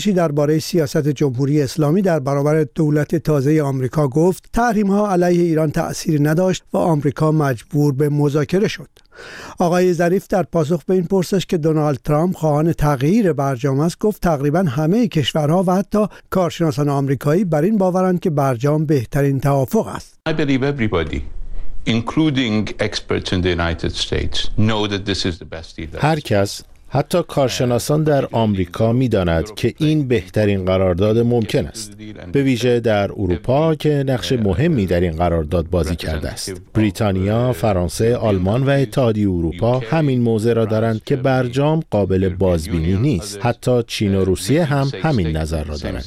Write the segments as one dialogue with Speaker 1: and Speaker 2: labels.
Speaker 1: درباره سیاست جمهوری اسلامی در برابر دولت تازه آمریکا گفت تحریم‌ها علیه ایران تأثیر نداشت و آمریکا مجبور به مذاکره شد. آقای ظریف در پاسخ به این پرسش که دونالد ترامپ خواهان تغییر برجام است گفت تقریباً همه کشورها و حتی کارشناسان آمریکایی بر این باورند که برجام بهترین توافق است.
Speaker 2: I believe everybody, including experts in the United States, know that this is the best deal.
Speaker 3: هر کس، حتی کارشناسان در آمریکا می‌داند که این بهترین قرارداد ممکن است، به ویژه در اروپا که نقش مهمی در این قرارداد بازی کرده است. بریتانیا، فرانسه، آلمان و اتحادیه اروپا همین موضع را دارند که برجام قابل بازبینی نیست. حتی چین و روسیه هم همین نظر را دارند.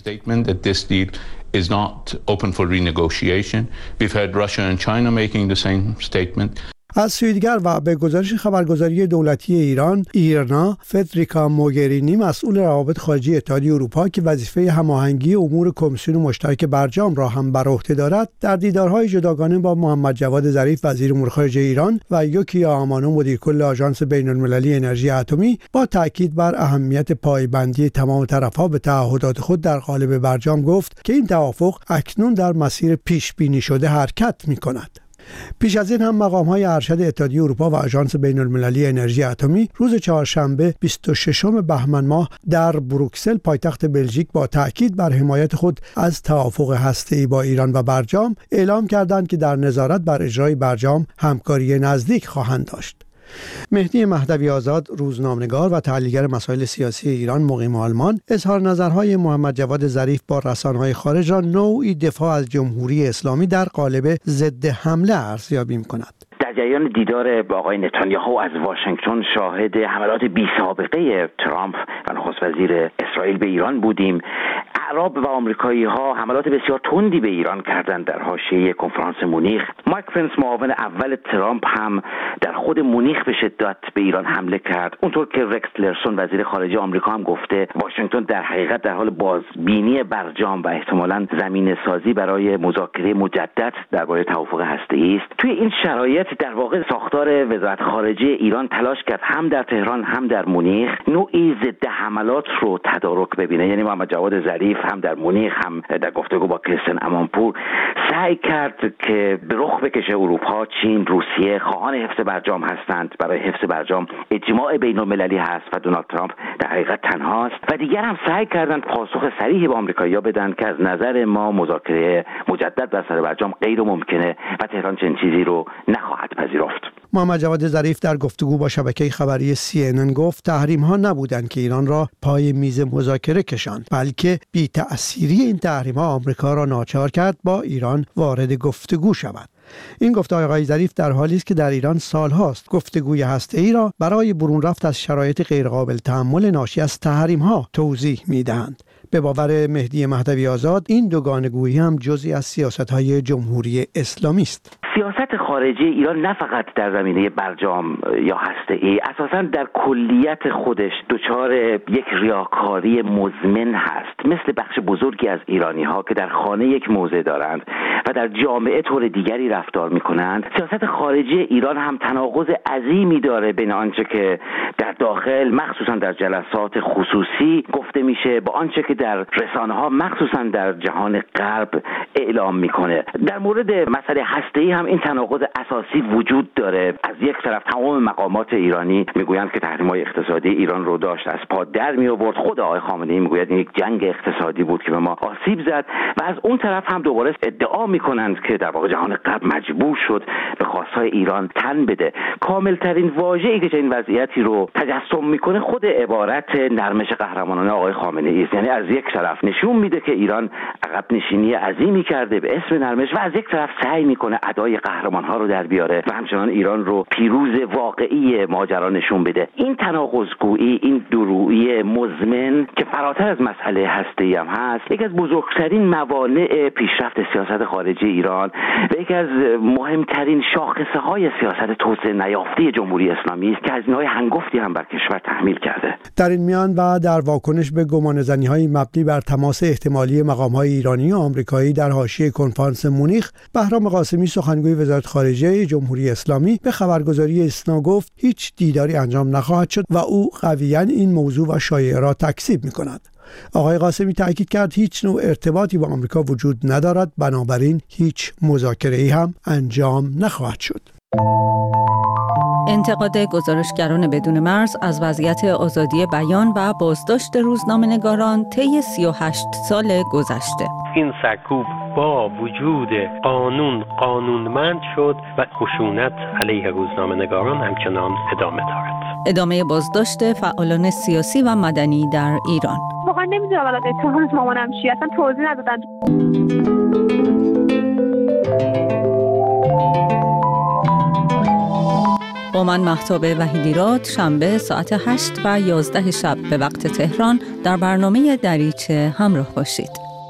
Speaker 2: is not open for renegotiation. We've heard Russia and China making the same statement.
Speaker 1: از سوی دیگر و به گزارش خبرگزاری دولتی ایران، ایرنا، فدریکا موگرینی مسئول روابط خارجی اتحادیه اروپا که وظیفه هماهنگی امور کمیسیون مشترک برجام را هم بر عهده دارد، در دیدارهای جداگانه با محمد جواد ظریف وزیر امور خارجه ایران و یوکیا آمانو مدیر کل آژانس بین‌المللی انرژی اتمی با تاکید بر اهمیت پایبندی تمام طرف‌ها به تعهدات خود در قالب برجام گفت که این توافق اکنون در مسیر پیش بینی شده حرکت می‌کند. پیش از این هم مقام‌های ارشد اتحادیه اروپا و آژانس بین‌المللی انرژی اتمی روز چهارشنبه 26 بهمن ماه در بروکسل پایتخت بلژیک با تأکید بر حمایت خود از توافق هسته‌ای با ایران و برجام اعلام کردند که در نظارت بر اجرای برجام همکاری نزدیک خواهند داشت. مهدی مهدوی آزاد، روزنامه‌نگار و تحلیلگر مسائل سیاسی ایران مقیم آلمان، اظهار نظرهای محمد جواد ظریف با رسانه‌های خارج را نوعی دفاع از جمهوری اسلامی در قالب ضد حمله ارزیابی می‌کند.
Speaker 4: در جریان دیدار با آقای نتانیاهو از واشنگتن شاهد حملات بی‌سابقه ترامپ و نخست وزیر اسرائیل به ایران بودیم. اعراب و آمریکایی‌ها حملات بسیار تندی به ایران کردند در حاشیه کنفرانس مونیخ. مایک پنس معاون اول ترامپ هم در خود مونیخ به شدت به ایران حمله کرد. اونطور که رکس تیلرسون وزیر خارجه آمریکا هم گفته واشنگتن در حقیقت در حال بازبینی برجام و احتمالاً زمینه‌سازی برای مذاکره مجدد درباره توافق هسته‌ای است. توی این شرایط در واقع ساختار وزارت خارجه ایران تلاش کرد هم در تهران هم در مونیخ نوعی ضد حملات رو تدارک ببینه. یعنی محمد جواد ظریف هم در مونیخ هم در گفتگو با کریستین امانپور سعی کرد که به رخ بکشه اروپا، چین، روسیه خواهان حفظ برجام هستند. برای حفظ برجام اجماع بین‌المللی هست و دونالد ترامپ در حقیقت تنهاست. و دیگر هم سعی کردند پاسخ صریحی به آمریکایی‌ها بدن که از نظر ما مذاکره مجدد بر سر برجام غیر ممکنه و تهران چنین چیزی رو نخواهد پذیرفت.
Speaker 1: محمد جواد ظریف در گفتگو با شبکه خبری CNN گفت تحریم‌ها نبودند که ایران را پای میز مذاکره کشاند، بلکه بی‌تأثیری این تحریم‌ها آمریکا را ناچار کرد با ایران وارد گفتگو شود. این گفته آقای ظریف در حالی است که در ایران سالهاست گفتگوی هسته‌ای را برای برون رفت از شرایط غیرقابل تحمل ناشی از تحریم‌ها توضیح می‌دهند. به باور مهدی مهدوی آزاد این دوگانه‌گویی هم جزئی از سیاست‌های جمهوری اسلامی است.
Speaker 4: سیاست خارجی ایران نه فقط در زمینه برجام یا هسته‌ای، اساساً در کلیت خودش دچار یک ریاکاری مزمن هست. مثل بخش بزرگی از ایرانی‌ها که در خانه یک موضع دارند و در جامعه طور دیگری رفتار می‌کنند، سیاست خارجی ایران هم تناقض عظیمی داره بین آنچه که در داخل مخصوصاً در جلسات خصوصی گفته میشه با آنچه که در رسانه‌ها مخصوصاً در جهان غرب اعلام می‌کنه. در مورد مسئله هسته‌ای هم این تناقض اساسی وجود داره. از یک طرف تمام مقامات ایرانی میگویند که تحریم‌های اقتصادی ایران رو داشت از پا در می آورد. خود آقای خامنه‌ای میگوید این یک جنگ اقتصادی بود که به ما آسیب زد و از اون طرف هم دوباره ادعا میکنند که در واقع جهان غرب مجبور شد به خواستهای ایران تن بده. کاملترین واژه‌ای که این وضعیتی رو تجسم میکنه خود عبارت نرمش قهرمانانه آقای خامنه‌ای است. یعنی از یک طرف نشون میده که ایران عقب نشینی عظیمی کرده به اسم نرمش و از یک طرف سعی میکنه ادای قهرمان‌ها رو در بیاره و همچنان ایران رو پیروز واقعی ماجرا نشون بده. این تناقض‌گویی، این دورویی مزمن که فراتر از مسئله هسته‌ای هم هست، یکی از بزرگترین موانع پیشرفت سیاست خارجی ایران و یکی از مهمترین شاخصه‌های سیاست توسعه نیافته جمهوری اسلامی است که هزینه‌های هنگفتی هم بر کشور تحمیل کرده.
Speaker 1: در این میان و در واکنش به گمانه‌زنی‌های مبنی بر تماس احتمالی مقام‌های ایرانی و آمریکایی در حاشیه کنفرانس مونیخ، بهرام قاسمی سخنگوی وزارت خارجه جمهوری اسلامی به خبرگزاری اسنا گفت هیچ دیداری انجام نخواهد شد و او قویاً این موضوع و شایعه را تکذیب می‌کند. آقای قاسمی تاکید کرد هیچ نوع ارتباطی با آمریکا وجود ندارد، بنابراین هیچ مذاکره‌ای هم انجام نخواهد شد.
Speaker 5: انتقاد گزارشگران بدون مرز از وضعیت آزادی بیان و بازداشت روزنامه‌نگاران طی 38 سال گذشته.
Speaker 6: این سرکوب با وجود قانونمند شد و خشونت علیه روزنامه‌نگاران همچنان ادامه دارد.
Speaker 5: ادامه بازداشت فعالان سیاسی و مدنی در ایران.
Speaker 7: واقعا نمیدونم الان اتهام مامانم چیه، اصلا توضیح ندادن.
Speaker 5: با من مهتاب وحیدی‌راد شنبه ساعت 8 و 11 شب به وقت تهران در برنامه دریچه همراه باشید.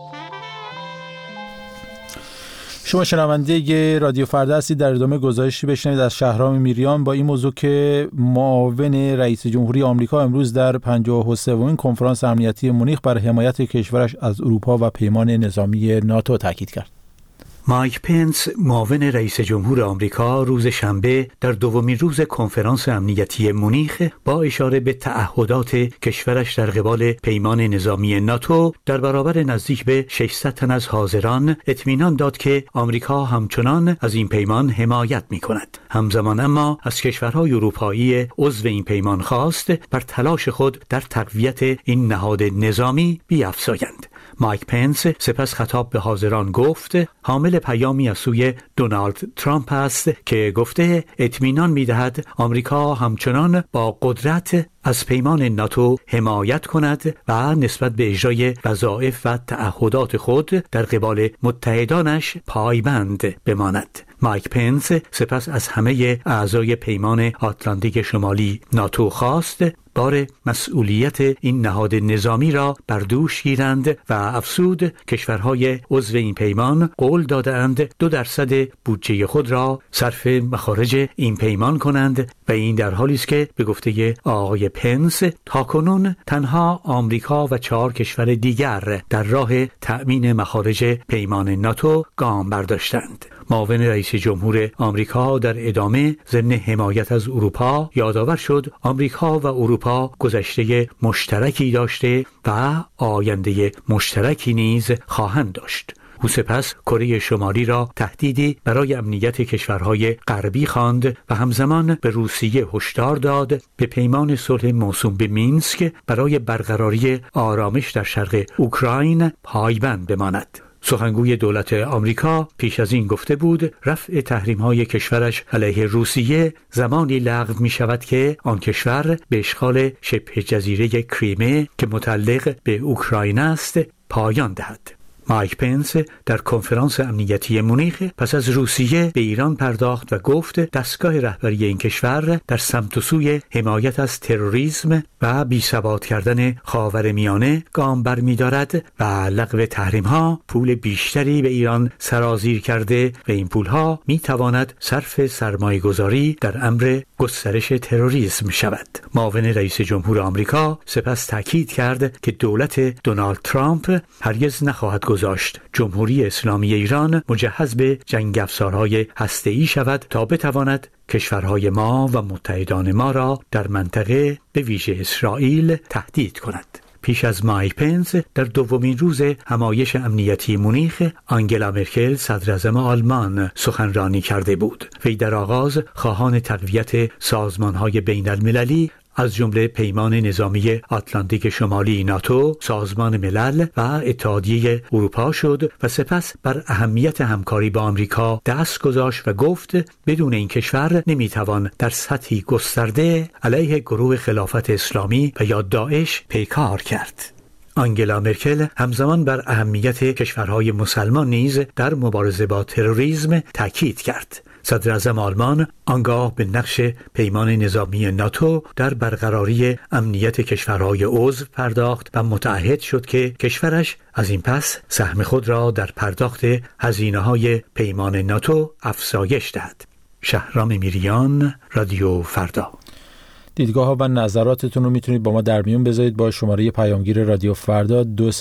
Speaker 8: شما شنونده رادیو فردا هستید. در ادامه گزارشی بشنوید از شهرام میریان با این موضوع که معاون رئیس جمهوری آمریکا امروز در 53مین کنفرانس امنیتی مونیخ بر حمایت کشورش از اروپا و پیمان نظامی ناتو تاکید کرد.
Speaker 9: مایک پنس، معاون رئیس جمهور آمریکا، روز شنبه در دومین روز کنفرانس امنیتی مونیخ با اشاره به تعهدات کشورش در قبال پیمان نظامی ناتو در برابر نزدیک به 600 تن از حاضران اطمینان داد که آمریکا همچنان از این پیمان حمایت می‌کند. همزمان اما از کشورهای اروپایی عضو این پیمان خواست بر تلاش خود در تقویت این نهاد نظامی بیفزایند. مایک پنس سپس خطاب به حاضران گفت حامل پیامی از سوی دونالد ترامپ است که گفته اطمینان می‌دهد آمریکا همچنان با قدرت از پیمان ناتو حمایت کند و نسبت به اجرای وظایف و تعهدات خود در قبال متحدانش پایبند بماند. مایک پنس سپس از همه اعضای پیمان آتلانتیک شمالی ناتو خواست بار مسئولیت این نهاد نظامی را بر دوش گیرند و افزود کشورهای عضو این پیمان قول دادند 2% بودجه خود را صرف مخارج این پیمان کنند و این در حالی است که به گفته آقای پنس تاکنون تنها آمریکا و 4 کشور دیگر در راه تأمین مخارج پیمان ناتو گام برداشتند. معاون رئیس جمهور آمریکا در ادامه ضمن حمایت از اروپا یادآور شد آمریکا و اروپا گذشته مشترکی داشته و آینده مشترکی نیز خواهند داشت. او سپس کره شمالی را تهدیدی برای امنیت کشورهای غربی خواند و همزمان به روسیه هشدار داد به پیمان صلح موسوم به مینسک برای برقراری آرامش در شرق اوکراین پایبند بماند. سخنگوی دولت آمریکا پیش از این گفته بود رفع تحریم‌های کشورش علیه روسیه زمانی لغو می‌شود که آن کشور به اشغال شبه جزیره کریمه که متعلق به اوکراین است پایان دهد. مایک پنس در کنفرانس امنیتی مونیخ پس از روسیه به ایران پرداخت و گفت دستگاه رهبری این کشور در سمت و سوی حمایت از تروریسم و بی‌ثبات کردن خاورمیانه گام برمی‌دارد و لغو تحریم‌ها پول بیشتری به ایران سرازیر کرده و این پول‌ها می‌تواند صرف سرمایه‌گذاری در امر گسترش تروریسم شود. معاون رئیس جمهور آمریکا سپس تاکید کرد که دولت دونالد ترامپ هرگز نخواهد گذاشت جمهوری اسلامی ایران مجهز به جنگ افزارهای هسته‌ای شود تا بتواند کشورهای ما و متحدان ما را در منطقه به ویژه اسرائیل تهدید کند. پیش از مایک پنس در دومین روز همایش امنیتی مونیخ آنگلا مرکل صدراعظم آلمان سخنرانی کرده بود. وی در آغاز خواهان تقویت سازمان‌های بین‌المللی از جمله پیمان نظامی آتلانتیک شمالی ناتو، سازمان ملل و اتحادیه اروپا شد و سپس بر اهمیت همکاری با آمریکا دست گذاشت و گفت بدون این کشور نمیتوان در سطحی گسترده علیه گروه خلافت اسلامی و یا داعش پیکار کرد. آنگلا مرکل همزمان بر اهمیت کشورهای مسلمان نیز در مبارزه با تروریسم تاکید کرد. صدراعظم آلمان آنگاه به نقش پیمان نظامی ناتو در برقراری امنیت کشورهای عضو پرداخت و متعهد شد که کشورش از این پس سهم خود را در پرداخت هزینه‌های پیمان ناتو افزایش دهد. شهرام میریان، رادیو فردا.
Speaker 8: دیدگاه ها و نظراتتون رو میتونید با ما در میون بذارید با شماره پیامگیر رادیو فردا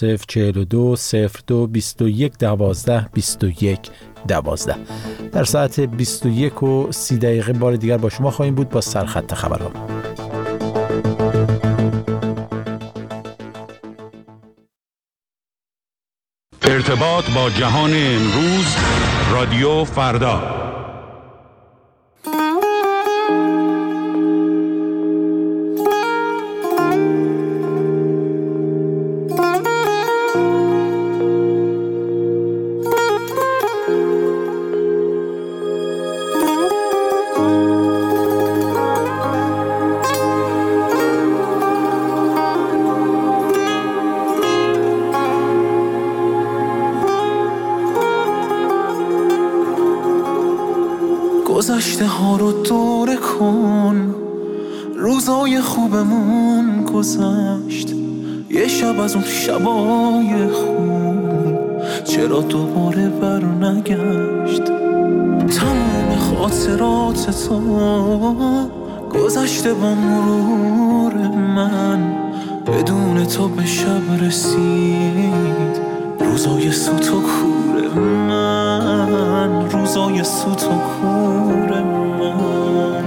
Speaker 8: 2042 02 21 12 21 12. در ساعت 21:30 بار دیگر با شما خواهیم بود با سرخط خبرها.
Speaker 10: ارتباط با جهان امروز، رادیو فردا.
Speaker 11: گذشته ها رو دوره کن، روزای خوبمون گذشت، یه شب از اون شبای خوب چرا دوباره بر نگشت. تمام خاطرات تو گذشته با مرور من، بدون تو به شب رسید روزای سوت و کور من، روزای سوت و کور من.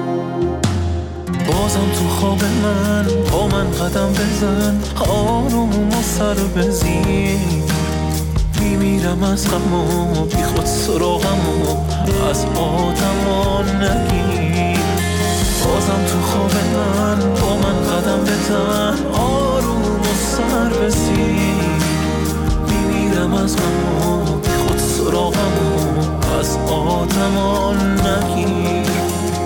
Speaker 11: بازم تو خواب من با من قدم بزن، آروم و سر بزیر، میمیرم از غم و بی خود سراغم و از آدم نگیر. بازم تو خواب من با من قدم بزن، آروم و سر بزیر، میمیرم از غم و بی خود سراغم و از آدم نگیر.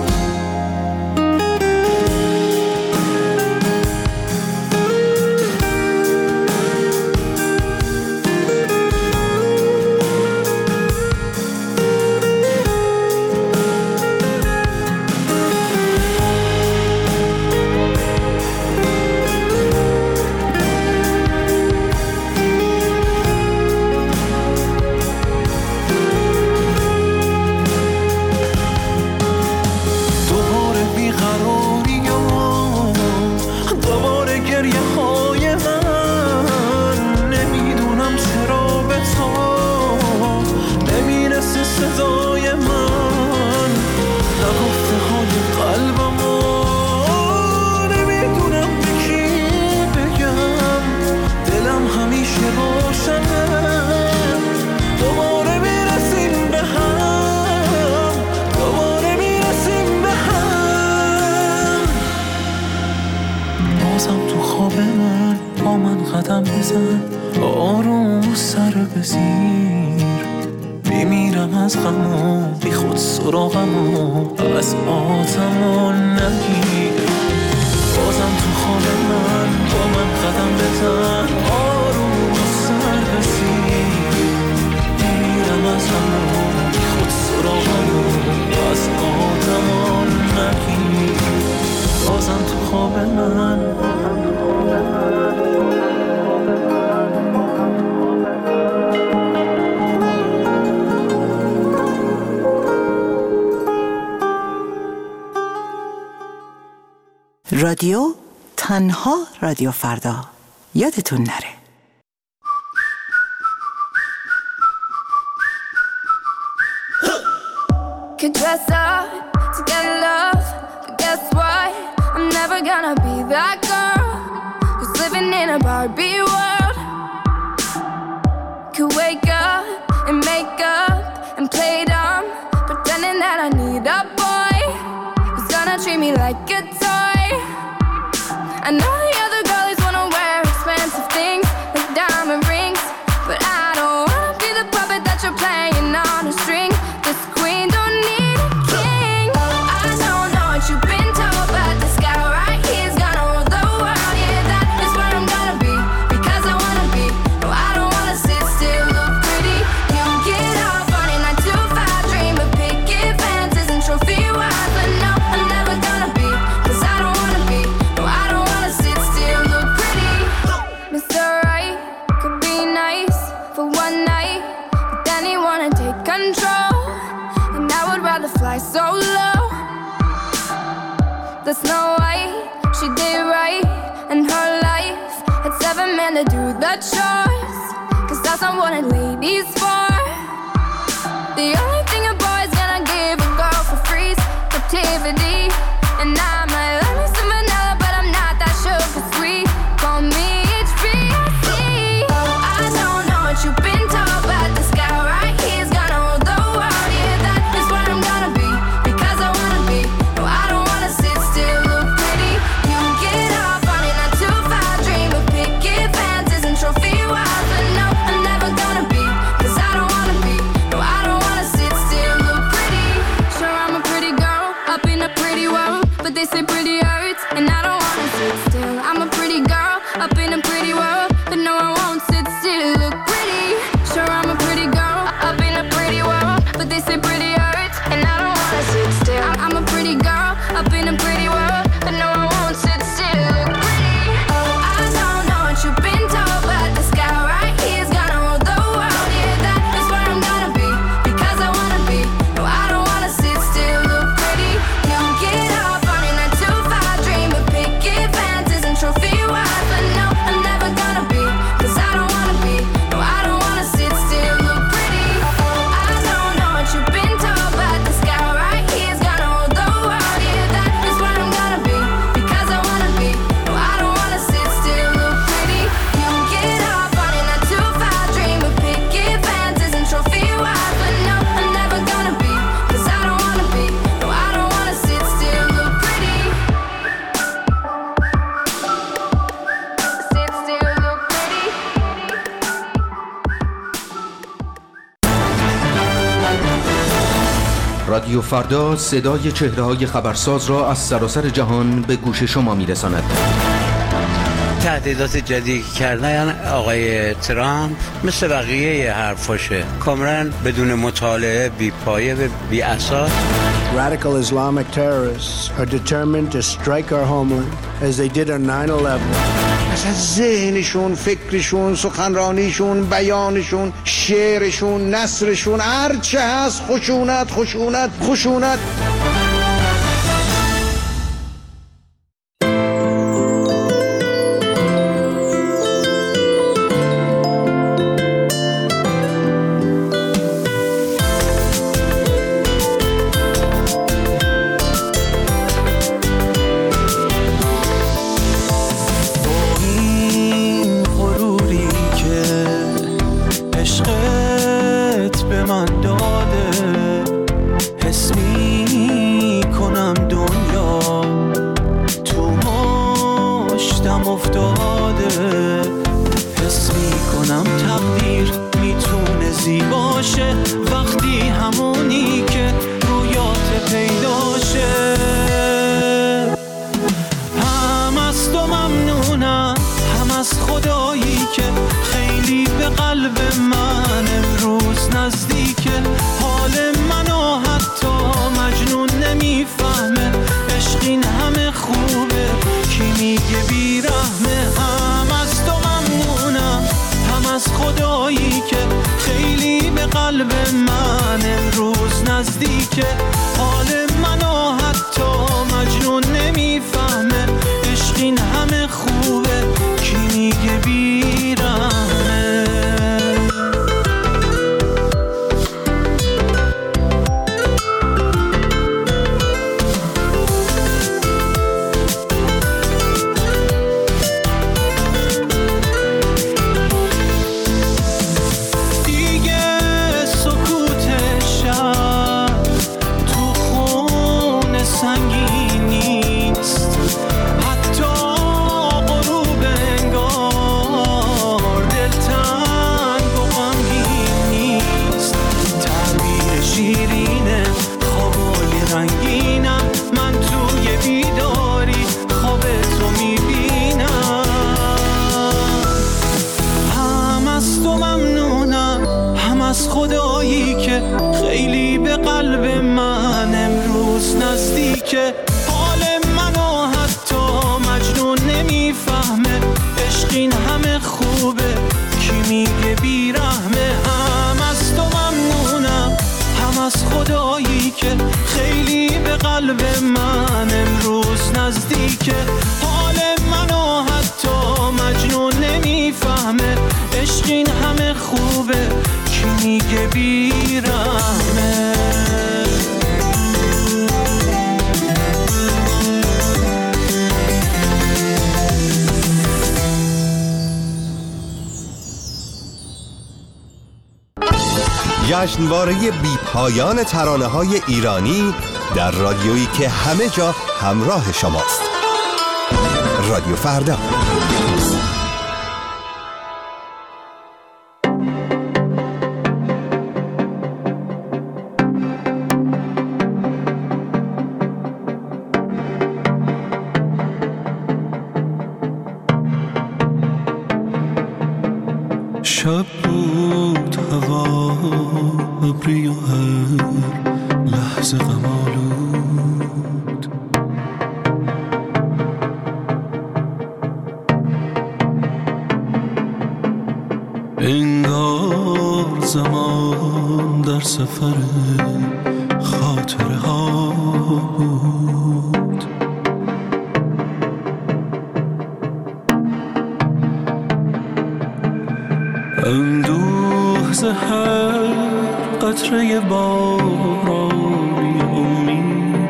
Speaker 11: آروم سر بزیر، میمیرم از غم و بی خود سراغم و از آدم نگیر. بازم تو خواب من با من قدم بزن، آروم سر بزیر، میمیرم از غم و بی خود سراغم و از آدم نگیر. بازم تو خواب من
Speaker 12: رادیو تنها رادیو فردا، یادتون نره.
Speaker 13: Could dress up to get love, but guess what? I'm never gonna be that girl who's living in a Barbie world. Could wake up and make up and play dumb, pretending that I need a boy who's gonna treat me like a toy. I know the other girlies wanna wear expensive things like diamond rings, but I don't wanna be the puppet that you're playing on a string. This queen don't need a king. I don't know what you've been told, but this guy right here's gonna rule the world. Yeah, that is where I'm gonna be, because I wanna be. No, I don't wanna sit still, look pretty. You get up on a 9 to 5 dream of picket fences and trophy wives, but no, I'm never gonna be, cause I don't wanna be. No, I don't wanna sit still, look pretty. Mr. Right could be nice for one night, but then he wanna take control, and I would rather fly so low. The Snow White, she did right in her life, had 7 men to do the chores, cause that's not what a lady's for. The only thing a boy's gonna give a girl for free is captivity, and I might love me some vanilla, but I'm not that sugar sweet. Call me HBIC. I don't know what you've been
Speaker 14: رادیو فردا صدای چهره‌های خبرساز را از سراسر جهان به گوش شما می‌رساند.
Speaker 15: تهدیدات جدیدی کردن آقای ترامپ مثل بقیه حرفاشه، کاملا بدون مطالعه، بی پایه و بی اساس.
Speaker 16: Radical Islamic terrorists are determined to strike our homeland as they did on 9/11.
Speaker 17: اصلا ذهنشون، فکرشون، سخنرانیشون، بیانشون، شعرشون، نثرشون، هرچه هست خشونت خشونت خشونت.
Speaker 18: جشنواره بی پایان ترانه‌های ایرانی در رادیویی که همه جا همراه شماست. رادیو فردا.
Speaker 11: شب بود هوا ابری و هر لحظه غم آلود، انگار زمان در سفر خاطره ها بود. اندوه ز هر قطره بارانی امید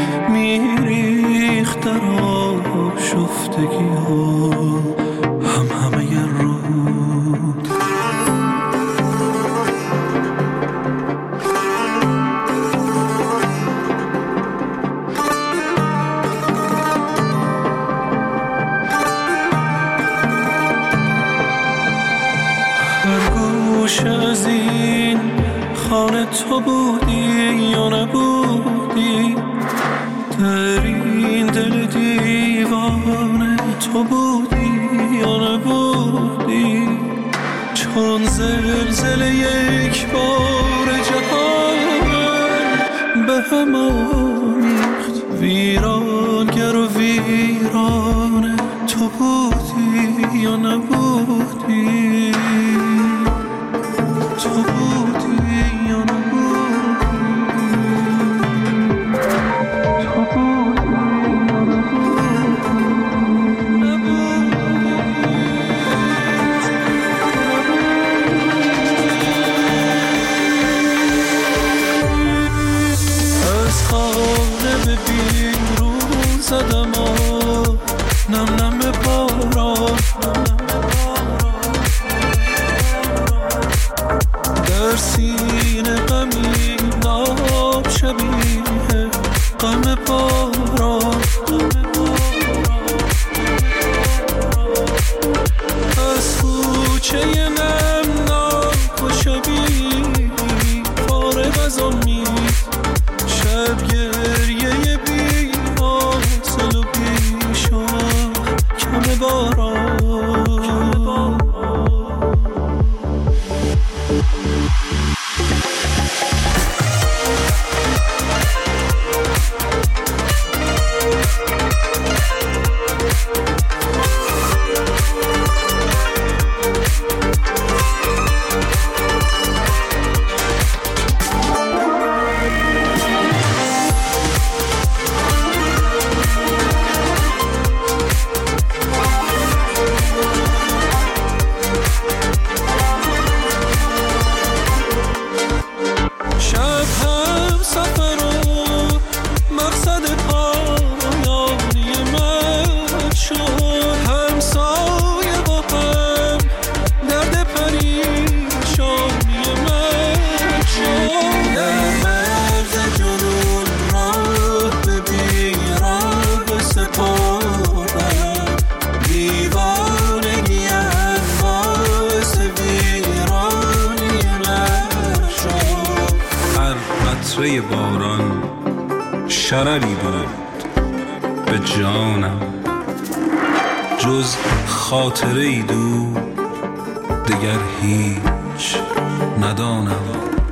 Speaker 11: میریخت در آشفتگی ها همه رود. هر گوش از این خانه تو بودی یا نبودی، در این دل دیوانه تو بودی یا نبودی، چون زلزله یک بار جهان به هم آمیخت، ویرانگر و ویرانه تو بودی یا نبودی، تو بودی یا نبودی، تو بودی یا نبودی. از خانه به بیرون زدم نم نم باران، در سینه غمی ناب شبیه غم باران، از کوچه نمناک و شبیه فارغ از امید، شب گریه بی حاصل و بی شاه کم باران. باران شرری بود به جانم، جز خاطره ای دو دگر هیچ ندانم،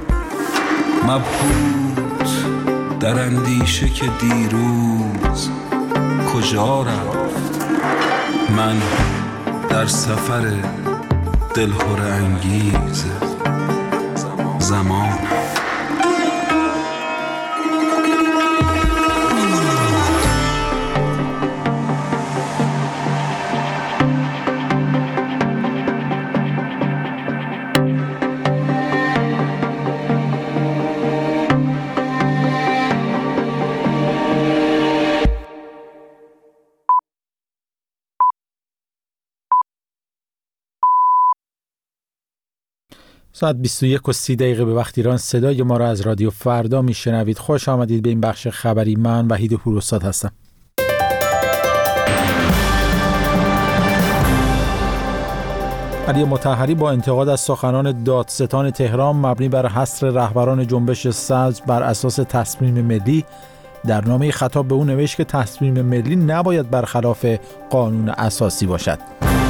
Speaker 11: مبهوت در اندیشه که دیروز کجا رفت، من در سفر دلهره انگیز زمان.
Speaker 8: ساعت 21:30 به وقت ایران. صدای ما را از رادیو فردا میشنوید. خوش آمدید به این بخش خبری. من وحید پوراستاد هستم. علی مطهری با انتقاد از سخنان دادستان تهران مبنی بر حصر رهبران جنبش سبز بر اساس تصمیم ملی در نامه خطاب به او نوشت که تصمیم ملی نباید برخلاف قانون اساسی باشد.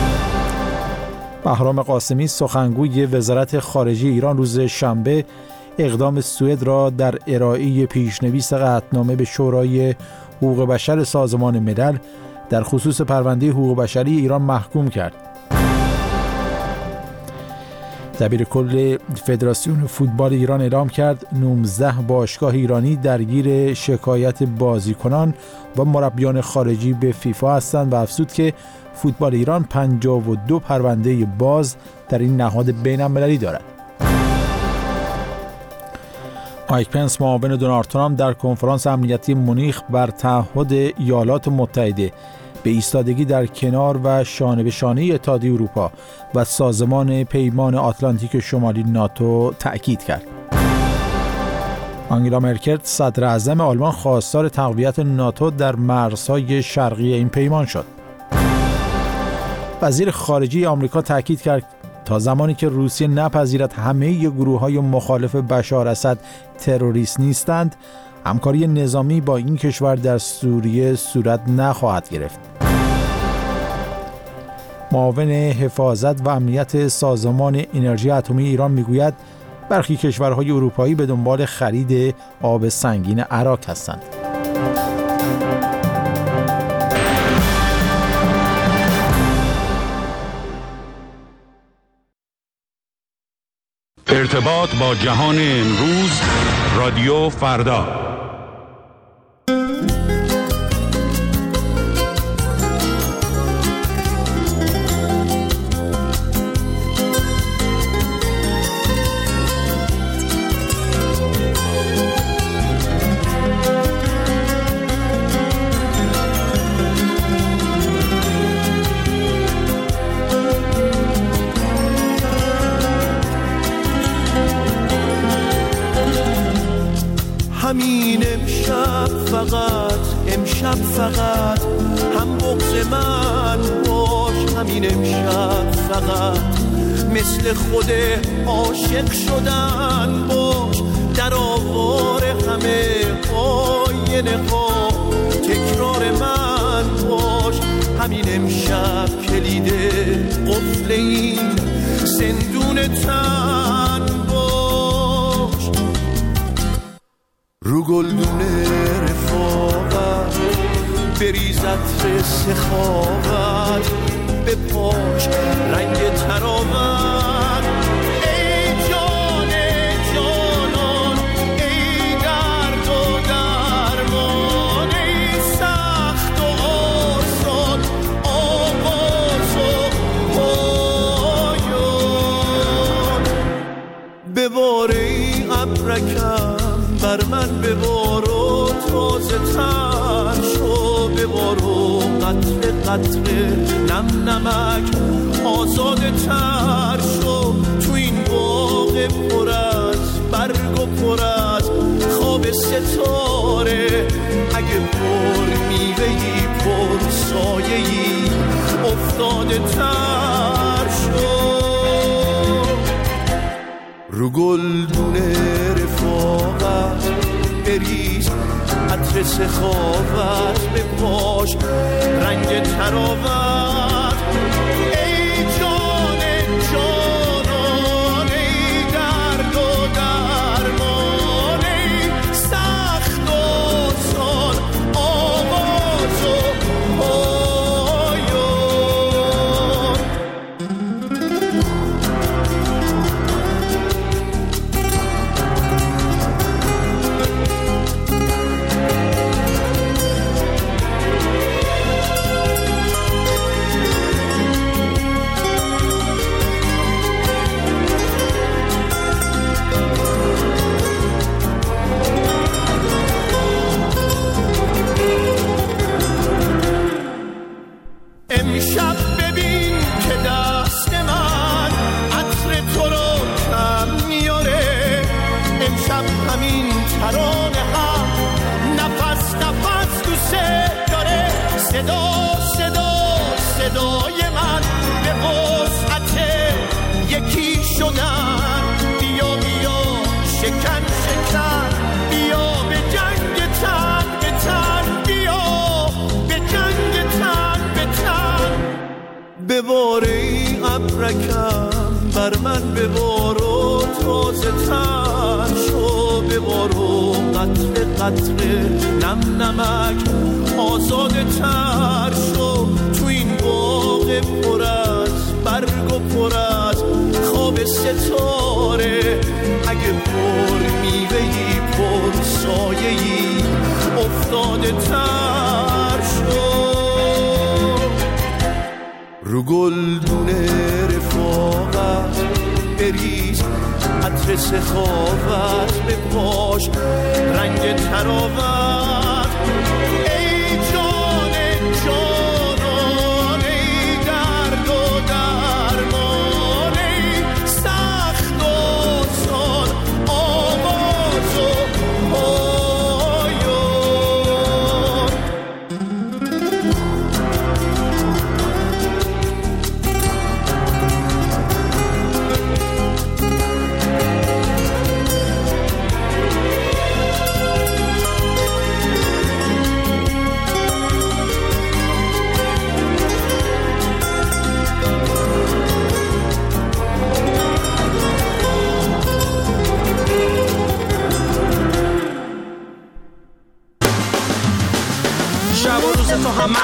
Speaker 8: بهرام قاسمی سخنگوی وزارت خارجه ایران روز شنبه اقدام سوئد را در ارائه پیشنویس قطعنامه به شورای حقوق بشر سازمان ملل در خصوص پرونده حقوق بشری ایران محکوم کرد. دبیر کل فدراسیون فوتبال ایران اعلام کرد 19 باشگاه ایرانی درگیر شکایت بازیکنان و مربیان خارجی به فیفا هستند و افزود که فوتبال ایران 52 پرونده باز در این نهاد بین‌المللی دارد. مایک پنس معاون دونالد ترامپ در کنفرانس امنیتی مونیخ بر تعهد ایالات متحده به ایستادگی در کنار و شانه به شانه اتحادیه اروپا و سازمان پیمان آتلانتیک شمالی ناتو تأکید کرد. آنگلا مرکل صدر اعظم آلمان خواستار تقویت ناتو در مرزهای شرقی این پیمان شد. وزیر خارجه آمریکا تا زمانی که روسیه نپذیرد همه گروه‌های مخالف بشار اسد تروریست نیستند، همکاری نظامی با این کشور در سوریه صورت نخواهد گرفت. معاون حفاظت و امنیت سازمان انرژی اتمی ایران میگوید برخی کشورهای اروپایی به دنبال خرید آب سنگین عراق هستند.
Speaker 10: ارتباط با جهان امروز، رادیو فردا.
Speaker 11: همین امشب فقط هم بغض من باش، همین امشب فقط مثل خود عاشق شدن باش، در آوار همه آینه ها تکرار من باش، همین امشب کلید قفل این زندون تن باش، رو گلدونه رفاقت بریز عطر سخاوت، به پاش رنگ تراوت، ای جان جانان، ای درد و درمان، ای سخت و آسان، آغاز و پایان، ببار ای ابرکم بر من ببار و تازه تر شو، ببار و قطره قطره نم نمک آزاده تر شو، تو این باغ پر از برگ و پر از خواب ستاره، اگه پر میوهی پر سایه‌ای افتاده تر شو، رو گلدونه رفاقت بریز عطر سخاوت، به پاش رنگ تراوت، ای جان جانان، ای درد و درمان، ای سخت و آسان، آغاز و پایان. امشب ببین که دست من عطر تو رو کم میاره، امشب همین ترانه هم نفس نفس دوست داره، صدا صدا صدای من به وسعت یکی شدن، بیا بیا شکن شکن، بیا به جنگ تن به تن، بیا به جنگ تن به تن، ببار ای ابرکم بر من ببار و تازه تر شو، ببار و قطره قطره نم نمک آزاده تر شو، تو این باغ پر از برگ و پر از خواب ستاره، اگه پر میوهی پر سایه‌ای افتاده تر شو، رو گلدونه رفاقت بریز عطر سخاوت، به پاش رنگ تراوت، ای جان جانان، ای درد و درمان، ای سخت و آسان، آغاز و پایان.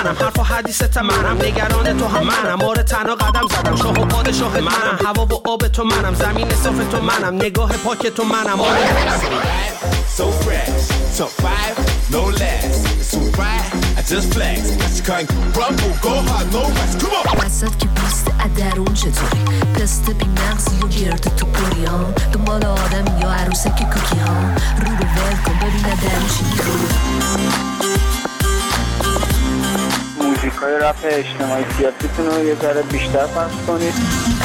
Speaker 19: منم، حرف و حدیثت منم، نگران تو هم منم، آره تنها قدم زدم، شاه و پادشاه منم، هوا و آب تو منم، زمین صاف تو منم، نگاه پاک تو منم، آره
Speaker 20: So fresh, top 5, no less. So right, I just flex. She can't crumble, go hard, no rest. Come on.
Speaker 21: وسط که پوست ادرون چطوری؟ پست بی مغزی و گرد تو پوری ها، دنبال آدم یا عروسک کوکی ها، رو رو ول کن ببین ادرون چی میخوری.
Speaker 22: موزیکای رپ اجتماعی سیاسیتون رو یه ذره بیشتر پخش کنید.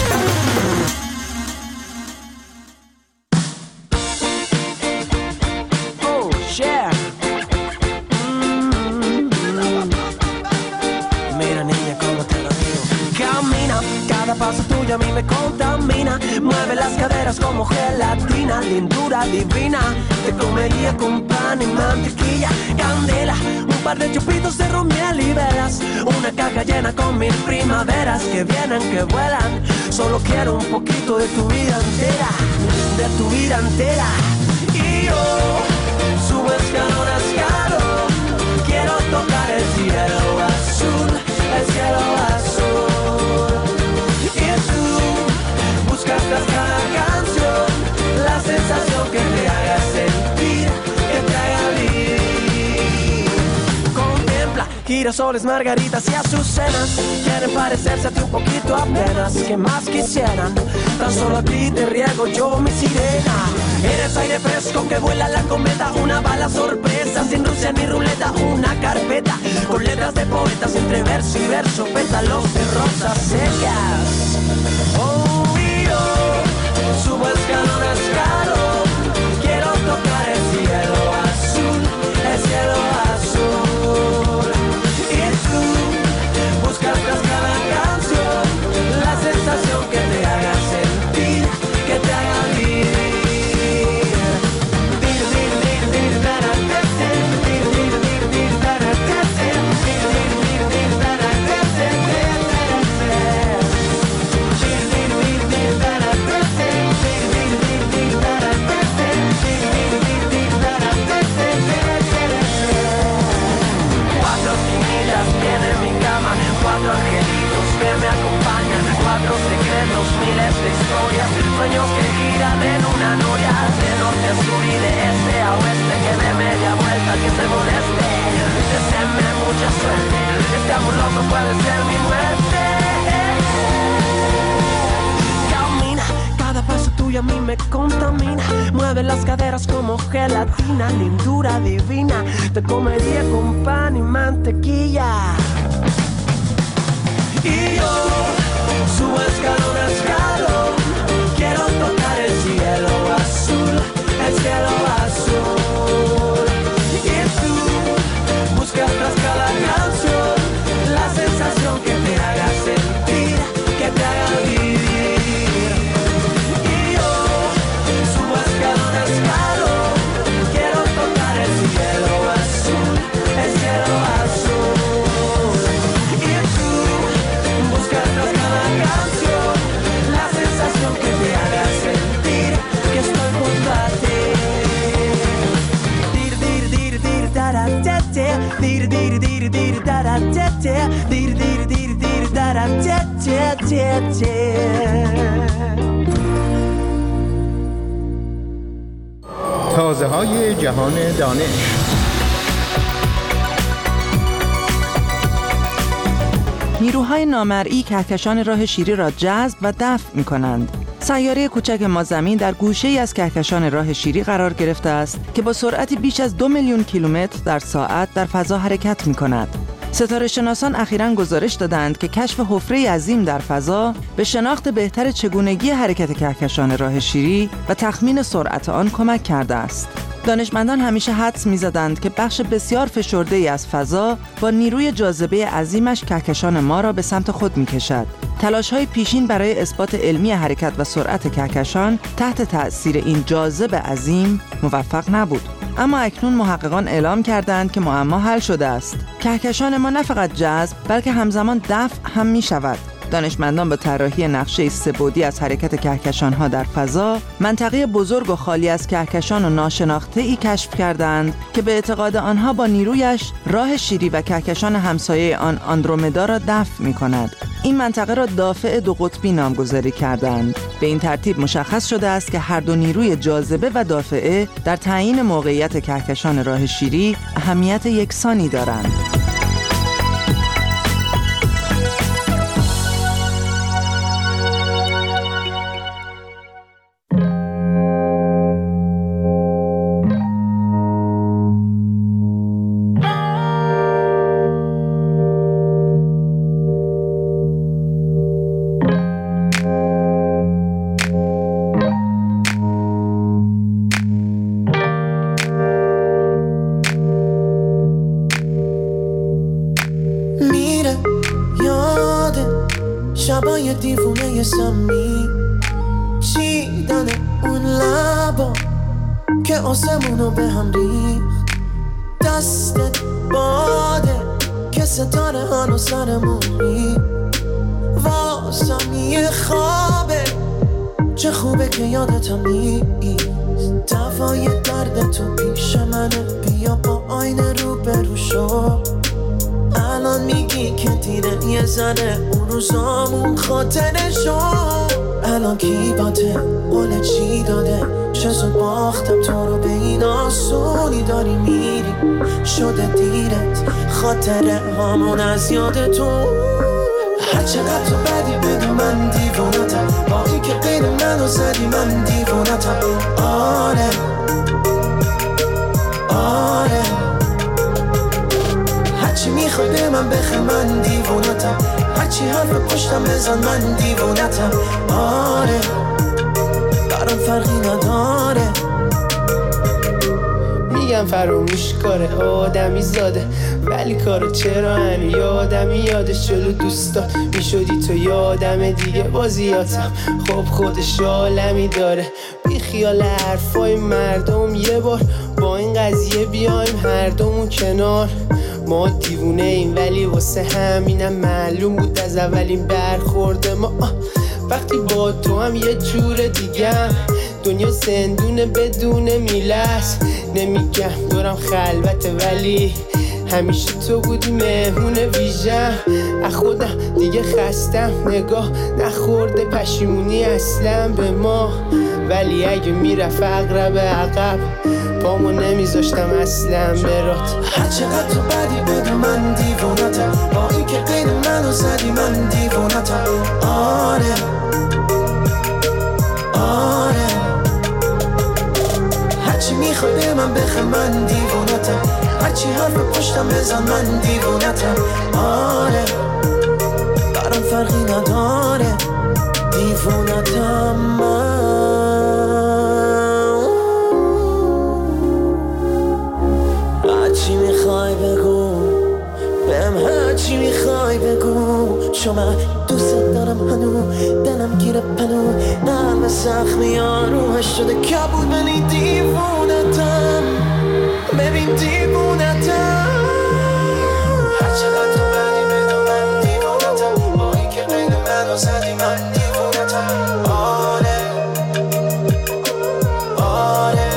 Speaker 19: Paso tuyo a mí me contamina, mueve las caderas como gelatina, lindura divina, te comería con pan y mantequilla, candela, un par de chupitos de ron, miel y velas, una caja llena con 1000 primaveras que vienen, que vuelan, solo quiero un poquito de tu vida entera, de tu vida entera, y yo subo escalón a escalón, quiero tocar el cielo azul, el cielo azul. Buscas cada canción, la sensación que te haga sentir, que te haga vivir. Contempla girasoles, margaritas y azucenas, quieren parecerse a ti un poquito apenas, que más quisieran, tan solo a ti te riego yo mi sirena. Eres aire fresco que vuela la cometa, una bala sorpresa, sin Rusia ni ruleta, una carpeta, con letras de poetas entre verso y verso, pétalos de rosas secas. Subo escalón a escalón, quiero tocar el cielo azul, el cielo azul. Y tú buscas tras cada canción la sensación que te haga sentir, que te haga vivir. Cuatro angelitos que me acompañan, 4 secretos, miles de historias, sueños que giran en una noria, de norte a sur y de este a oeste, que de media vuelta que se moleste, deseenme mucha suerte, este amor loco puede ser mi muerte. Camina, cada paso tuyo a mí me contamina, mueve las caderas como gelatina, lindura divina, te comería con pan y mantequilla. Y yo subo escalón a escalón, quiero tocar el cielo azul, el cielo azul. Y tú buscas tras cada canción la sensación que te haga sentir, que te haga vivir. Y yo subo escalón a escalón, quiero tocar el cielo azul, el cielo azul. Que te haga sentir que estoy junto a ti. Dir dir dir dir dara tete, dir dir dir dir dara tete, dir dir dir dir dara tete tete.
Speaker 23: تازه‌های جهان دانش.
Speaker 24: نیروهای نامرئی کهکشان راه شیری را جذب و دفع می‌کنند. سیاره کوچک ما زمین در گوشه‌ای از کهکشان راه شیری قرار گرفته است که با سرعتی بیش از 2 میلیون کیلومتر در ساعت در فضا حرکت می‌کند. ستاره شناسان اخیراً گزارش دادند که کشف حفره عظیم در فضا به شناخت بهتر چگونگی حرکت کهکشان راه شیری و تخمین سرعت آن کمک کرده است. دانشمندان همیشه حدس می‌زدند که بخش بسیار فشرده‌ای از فضا با نیروی جاذبه عظیمش کهکشان ما را به سمت خود می‌کشد. تلاش‌های پیشین برای اثبات علمی حرکت و سرعت کهکشان تحت تأثیر این جاذبه عظیم موفق نبود. اما اکنون محققان اعلام کردند که معما حل شده است. کهکشان ما نه فقط جذب بلکه همزمان دفع هم می‌شود. دانشمندان با طراحی نقشه سه‌بعدی از حرکت کهکشان‌ها در فضا، منطقه بزرگ و خالی از کهکشان و ناشناخته‌ای کشف کردند که به اعتقاد آنها با نیرویش راه شیری و کهکشان همسایه آن آندرومدا را دفع می‌کند. این منطقه را دافع دو قطبی نامگذاری کردند. به این ترتیب مشخص شده است که هر دو نیروی جاذبه و دافعه در تعیین موقعیت کهکشان راه شیری اهمیت یکسانی دارند.
Speaker 19: شبای دیوونه سمی چیدن اون لبا که آسمونو به هم ریخت، دستت باده که ستاره هانو سرمون ریخت. واسم یه خوابه، چه خوبه که یادتم نیست. دوای درد تو پیش منه، بیا با آینه رو برو شو. الان میگی که دیره یه زنه، اون روزامون خاطره شو. الان کی باته قول چی داده، چه زود باختم تو رو به این آسونی. داری میری شده دیرت، خاطره هامون از یادتون. هر چقدر تو بدی بدون من دیوونتم، باقی که غیر منو زدی من دیوونتم. آره آره، هرچی میخوای به من بخه من دیوونتم، هرچی حرف پشتم بزن من دیوونتم. آره برام فرقی نداره.
Speaker 2: میگم فراموش کاره آدمی زاده، ولی کارو چرا هنو یادمی یادش جلو دوستات میشدی تو یادم دیگه بازیاتم. خب خودش عالمی داره، بی خیال حرفای مردم. یه بار با این قضیه بیایم هر دومون کنار. ما دیوونه ایم ولی واسه همینم معلوم بود از اولین برخورد ما. وقتی با تو هم یه جور دیگم، دنیا زندونه بدون میلس. نمیگم دورم خلوته ولی همیشه تو بودی مهمون ویژم. از خودم دیگه خستم، نگاه نخورده پشیمونی اصلا به ما. ولی اگه میرفت اقرب عقب پامو نمیذاشتم اصلا برات.
Speaker 19: هر چقدر تو بدی بدون من دیوونتم، با این که غیر منو زدی من دیوونتم. آره آره، هرچی میخوای به من بخه من دیوونتم، هرچی حرف پشتم بزن من دیوونتم. آره برام فرقی نداره، دیوونتم من. هرچی میخوای بگو بهم، هرچی میخوای بگو، چون من دوست دارم هنو دلم گیره پنو. نرم زخمی ها روحش شده کبود ولی دیوونتم. ببین دیوونتم، هرچقدر تو بدی بدون من دیوونتم، با این که غیر منو زدی من دیوونتم. آره آره،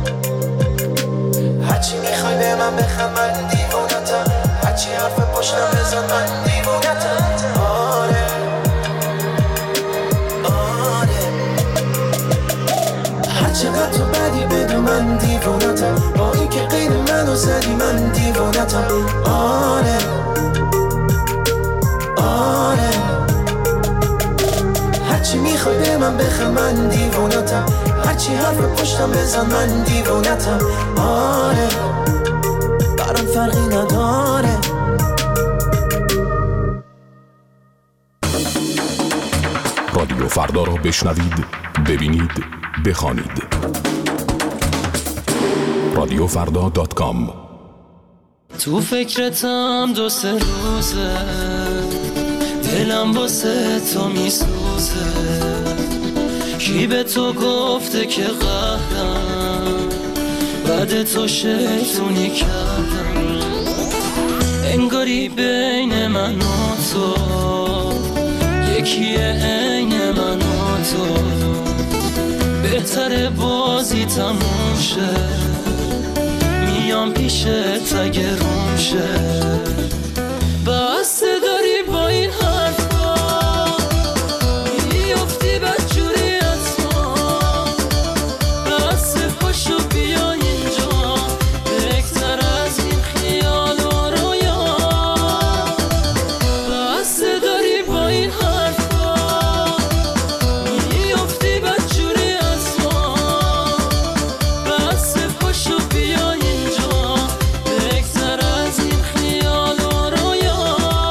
Speaker 19: هرچی میخوای به من بخم من دیوونتم، هرچی حرف پشتم بزن من دیوونتم. آره آره، هرچقدر تو بدی بدون من دیوونتم، با این که غیر منو زدی من دیوونتم. آره آره، هرچی میخوای به من بخه من دیوونتم، هرچی حرف پشتم بزن من دیوونتم. آره برام فرقی نداره.
Speaker 3: رادیو فردا را بشنوید، ببینید، بخوانید. radiofrda.com.
Speaker 11: تو فکرتم دو سه روزه، دلم واسه تو میسوزه. کی به تو گفته که قهرم، بعد تو شیطونی کردم. انگاری بین من و تو یکیه عین من و تو، بهتره بازی تموم شه، میام پیشت اگه روم شه. بس داری با این حرفا میافتی بدجوری از ما، بس پاشو بیا اینجا بهتر از این خیال و رویا. بس داری با این حرفا میافتی بدجوری از ما، بس پاشو بیا اینجا بهتر از این خیال و رویا.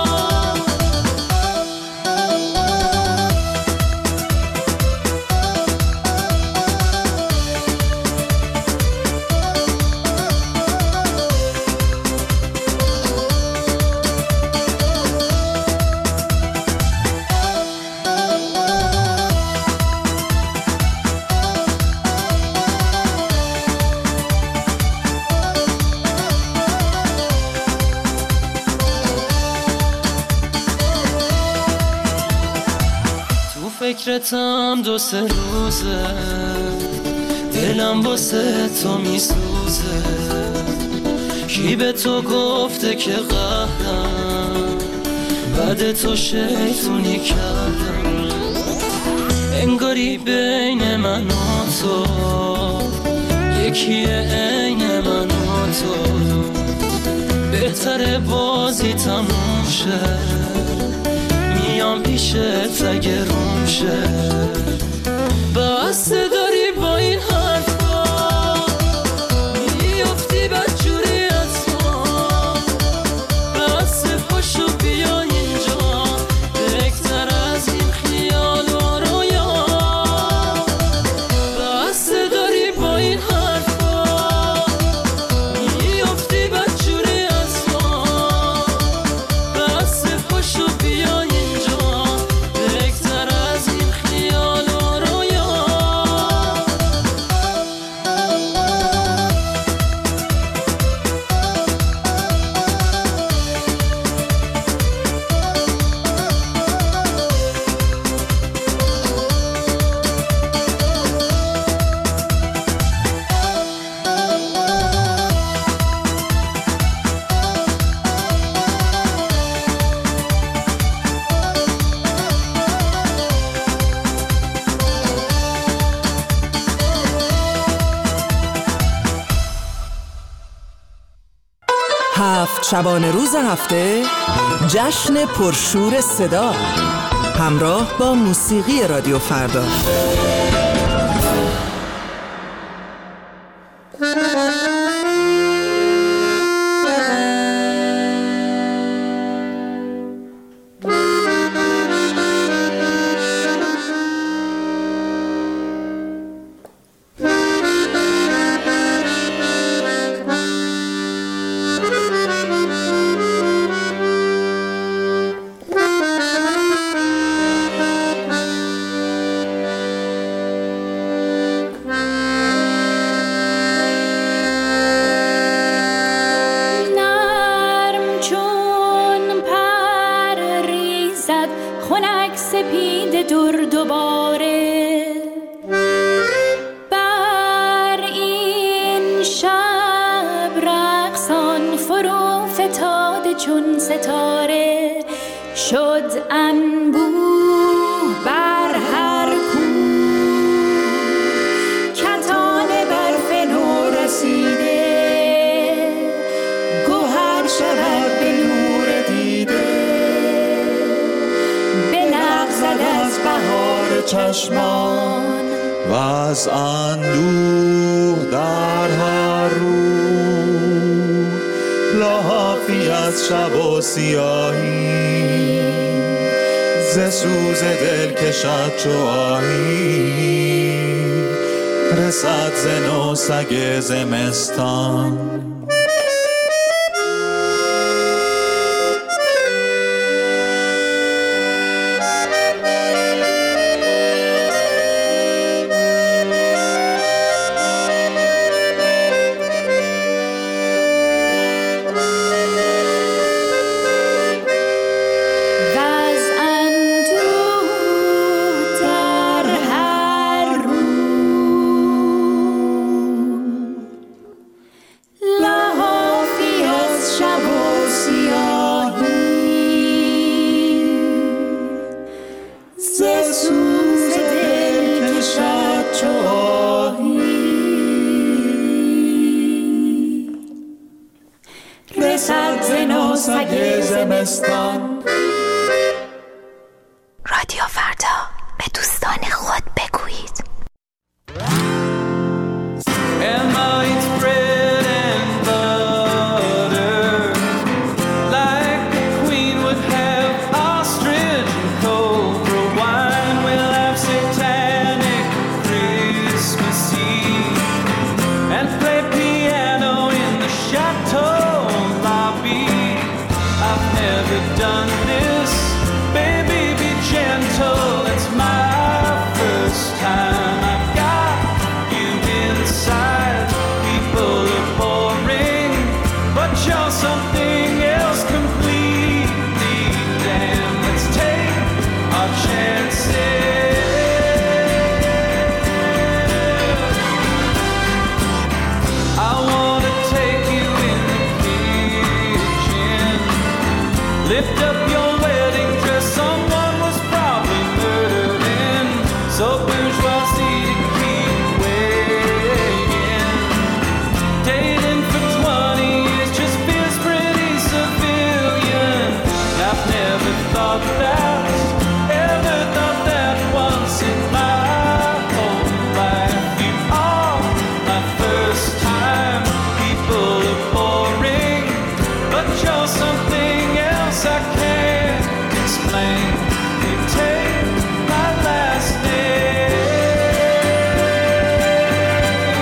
Speaker 11: فکرتم 2-3 روزه، دلم واسه تو میسوزه. کی به تو گفته که قهرم، بعد تو شیطونی کردم. انگاری بین من و تو یکیه عین من و تو، بهتره بازی تموم شه، میام پیشت اگه روم شه. بس داری با این حرفا میافتی بدجوری از ما، بس پاشو بیا اینجا بهتر از این خیال و رویا. بس داری با این حرفا میافتی بدجوری از ما، بس پاشو بیا اینجا بهتر از این خیال و رویا.
Speaker 1: هفت شبانه روز هفته جشن پرشور صدا همراه با موسیقی رادیو فردا.
Speaker 11: و از اندوه در هر روح لحافی از شب و سیاهی، ز سوز دل کشد چو آهی، رسد ز نو سگ زمستان.
Speaker 4: و از اندوه
Speaker 11: سگ زمستان.
Speaker 21: رادیو فردا، به دوستان خود بگویید.
Speaker 11: Lift up your wedding dress, someone was probably murdered in. So bourgeoisie to keep weighing. Dating for 20 years just feels pretty civilian. I've never thought that, ever thought that once in my whole life. You are my first time. People are boring, but you're something else I can't explain. You take my last name.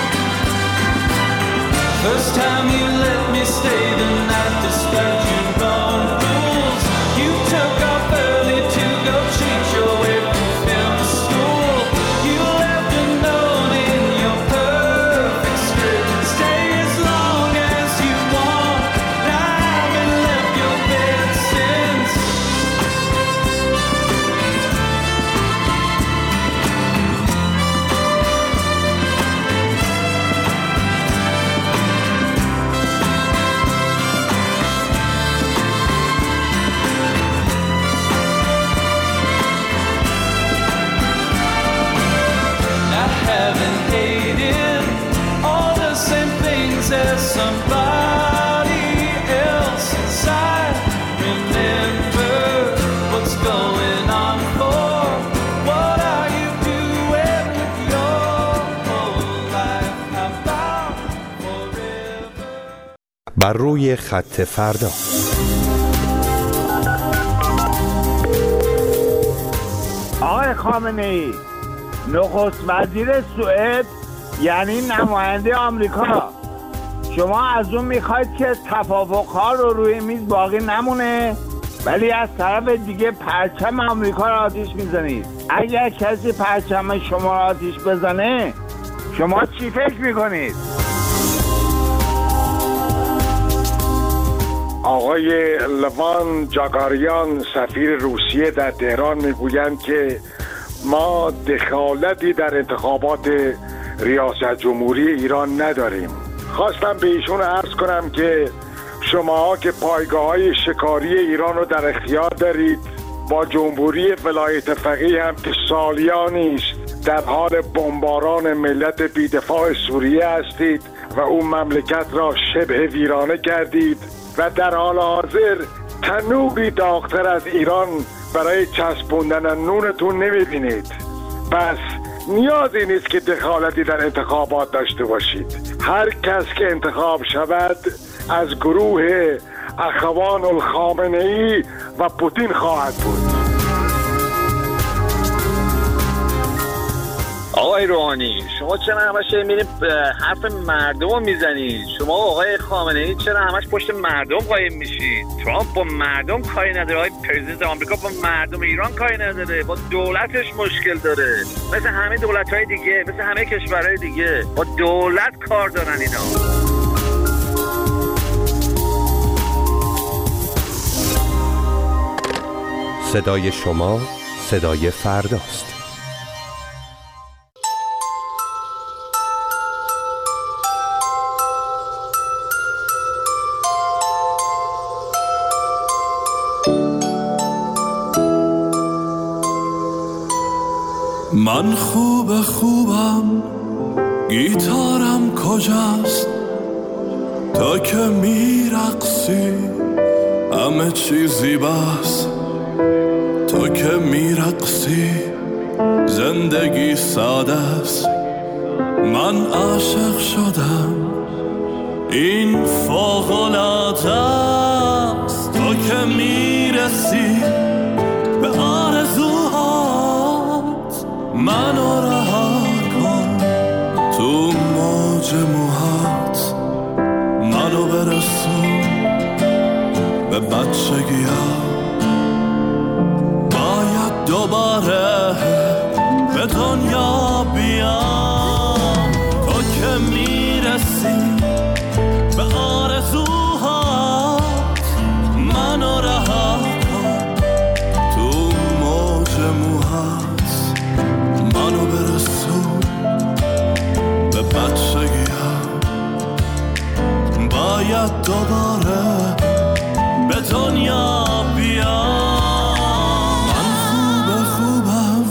Speaker 11: First time you let me stay the night despite your own rules. You took off early to go cheat your way from film school. You left a note in your perfect script. Stay as long as you want. I haven't left your bed since. I haven't hated all the same things as somebody else inside. Remember what's going on for. What are you doing with your whole life? How about forever?
Speaker 18: بر روی خط فردا.
Speaker 4: آقای خامنه‌ای، نخست وزیر سوئد یعنی نماینده آمریکا، شما از اون میخواید که توافق‌ها رو روی میز باقی نمونه ولی از طرف دیگه پرچم آمریکا رو آتیش میزنید. اگر کسی پرچم شما رو آتیش بزنه شما چی فکر میکنید؟
Speaker 6: آقای لوان جاگاریان سفیر روسیه در تهران میگویند که ما دخالتی در انتخابات ریاست جمهوری ایران نداریم. خواستم به ایشون عرض کنم که شما که پایگاه‌های شکاری ایران رو در اختیار دارید، با جمهوری ولایت فقیه هم که سالیانی است در حال بمباران ملت بی‌دفاع سوریه هستید و اون مملکت را شبه ویرانه کردید و در حال حاضر تنوری داغ‌تر از ایران برای چسبوندن نونتون نمی‌بینید. پس نیازی نیست که دخالتی در انتخابات داشته باشید. هر کس که انتخاب شود از گروه اخوان الخامنه‌ای و پوتین خواهد بود.
Speaker 7: آقای روحانی، شما چرا همش میرید حرف مردم رو میزنید؟ شما آقای خامنه‌ای چرا همش پشت مردم قایم میشید؟ شما با مردم کاری نداره. آقای پرزیدنت آمریکا با مردم ایران کاری نداره، با دولتش مشکل داره. مثل همه دولت‌های دیگه، مثل همه کشورهای دیگه با دولت کار دارن اینا.
Speaker 18: صدای شما صدای فرداست.
Speaker 11: من خوبم گیتارم کجاست؟ تا که میرقصی
Speaker 5: همه چیزی بس تو که میرقصی زندگی ساده است من عاشق شدم این فوق‌العاده است تو که میرسی به آرزوهات منو رها کن تو موج موهات منو برسون به بچگی ها باید دوباره به دنیا بیام تو که میرسی به آرزوهات منو رها کن تو موج موهات منو برسون به بچگی ها باید دوباره به دنیا بیام من خوبم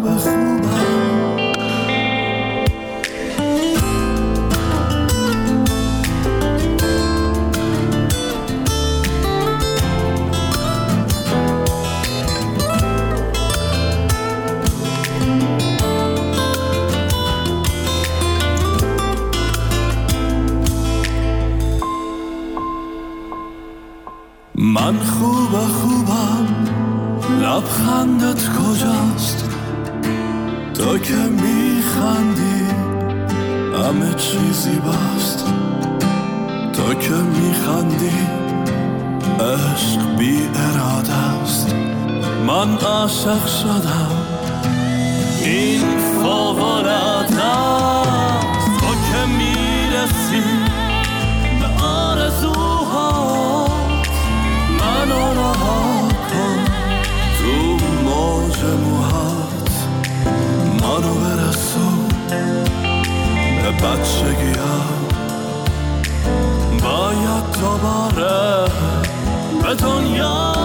Speaker 5: من خوبم لبخندت کجاست تو که میخندی همه چیزی بست تو که میخندی عشق بی اراده است من عاشق شدم این فوق‌العاده است تو که میرسی به آرزوها منو رها کن تو موج موهات منو برسون به بچگی ها باید دوباره به دنیا